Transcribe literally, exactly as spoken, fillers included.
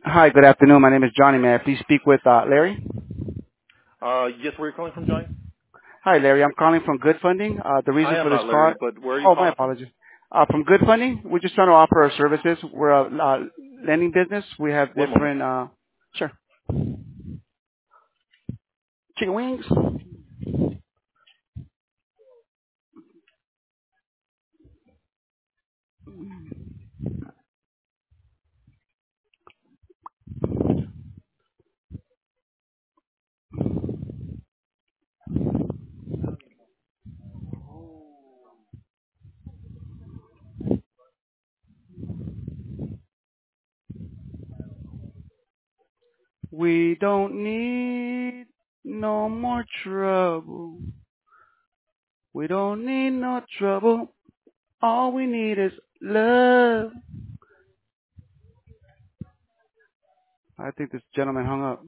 Hi, good afternoon. My name is Johnny. May I please speak with uh, Larry? Uh, yes, where are you calling from, Johnny? Hi, Larry. I'm calling from Good Funding. Uh, the I reason am for this not call. Larry, but where are you Oh, my calling from? apologies. Uh, from Good Funding, we're just trying to offer our services. We're a uh, lending business. We have One moment. different. Uh, sure. Chicken wings. We don't need no more trouble. We don't need no trouble. All we need is love. I think this gentleman hung up.